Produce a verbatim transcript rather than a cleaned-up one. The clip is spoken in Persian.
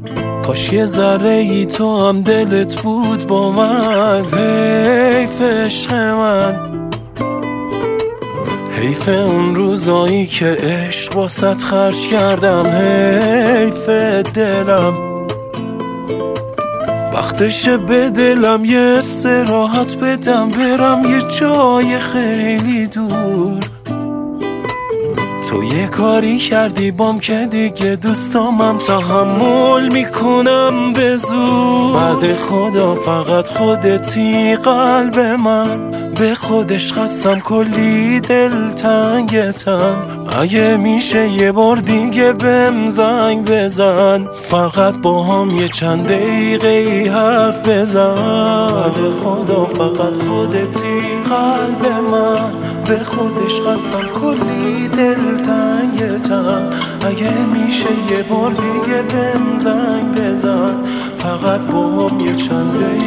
کاش یه ذره ای تو هم دلت بود با من. حیف عشق من، حیف اون روزایی که عشق واسط خرج کردم. حیف دلم، وقتشه به دلم یه استراحت بدم، برم یه جای خیلی دور. تو یه کاری کردی بام که دیگه دوستامم تحمل میکنم به زور. بعد خدا فقط خودتی قلب من، به خودش قسم کلی دل تنگتم. اگه میشه یه بار دیگه بهم زنگ بزن، فقط با هم یه چند دقیقه ای حرف بزن. بعد خدا فقط خودتی قلب من، به خودش قسم کلی دل تنگتم. اگه میشه یه بار دیگه بهم زنگ بزن، فقط با هم یه چند دقیقه